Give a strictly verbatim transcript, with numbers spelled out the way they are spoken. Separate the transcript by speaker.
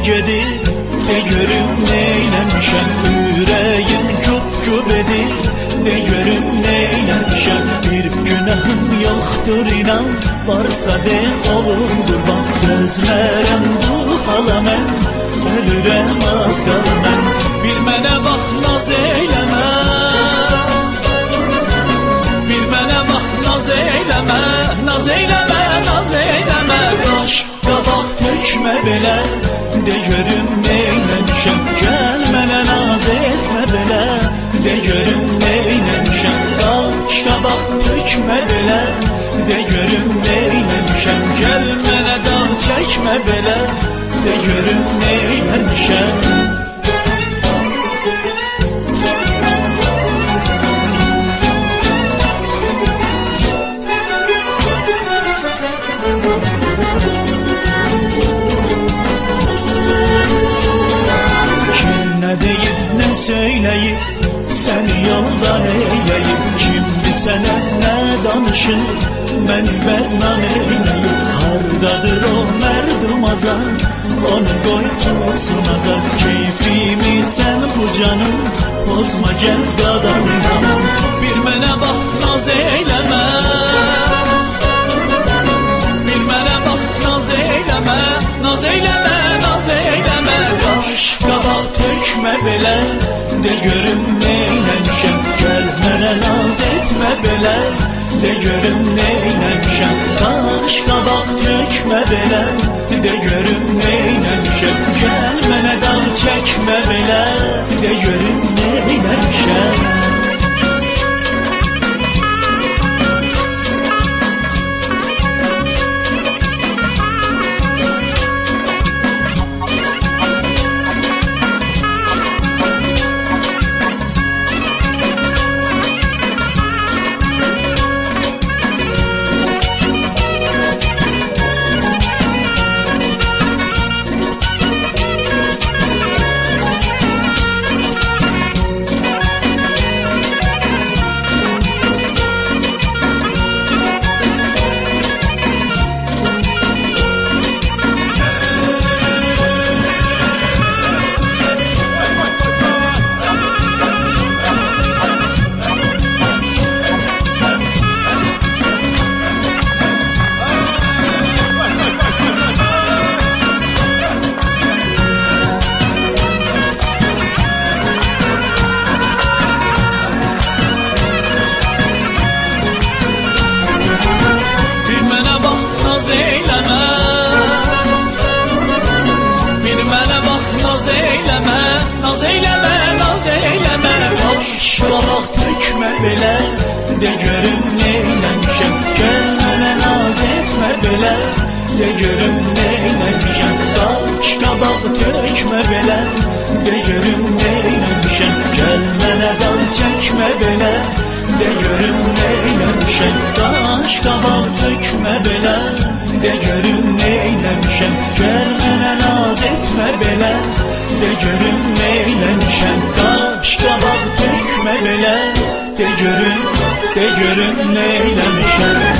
Speaker 1: gedir, de görüm neyləmişəm. Ürəyim güp-güp edir, de görüm neyləmişəm. Bir günahım yoxdur inan, varsa de olun qurban. Gözlərəm bu hala mən, ölürəm az qal mən. Bir mənə bax naz eyləmə, bir mənə bax naz eyləmə, naz eyləmə, naz eyləmə. Qaş qabaq tökmə belə, de görüm neyləmişəm. Gəl mənə naz etmə belə, de görüm neyləmişəm. Qaş qabaq tökmə belə, de görüm neyləmişəm. Gəl mənə dağ çəkmə belə, de görüm neyləmişəm. Söyleyip seni yoldan eyleyip, kimdi sənə nə danışır, məni bədnam eyleyip. Hardadır o mərdum azar, onu qoy tutsun azar. Keyfimi sən bu canım, pozma gəl qadanım. Bir mənə bax naz eyləmə, bir mənə bax naz eyləmə, naz eyləmə, naz eyləmə. Qaş qabaq tökmə belə, de görüm neyləmişəm. Gəl mənə naz etmə belə, de görüm neyləmişəm. Qaş qabaq tökmə belə, de görüm neyləmişəm. Gəl mənə dağ çəkmə belə, de görüm neyləmişəm. Naz eyləmə, bir mənə bax naz eyləmə, naz eyləmə, naz eyləmə. Qaş qabaq tökmə belə, de görüm neyləmişəm. Gəl mənə naz etmə belə, de görüm neyləmişəm. Qaş qabaq tökmə belə, de görüm neyləmişəm. Gəl mənə dağ çəkmə belə, de görüm neyləmişəm. Qaş qabaq tökmə belə, de görüm neyləmişəm. Gəl mənə naz etmə belə, de görüm neyləmişəm. Qaş qabaq tökmə belə, de görüm, de görüm neyləmişəm.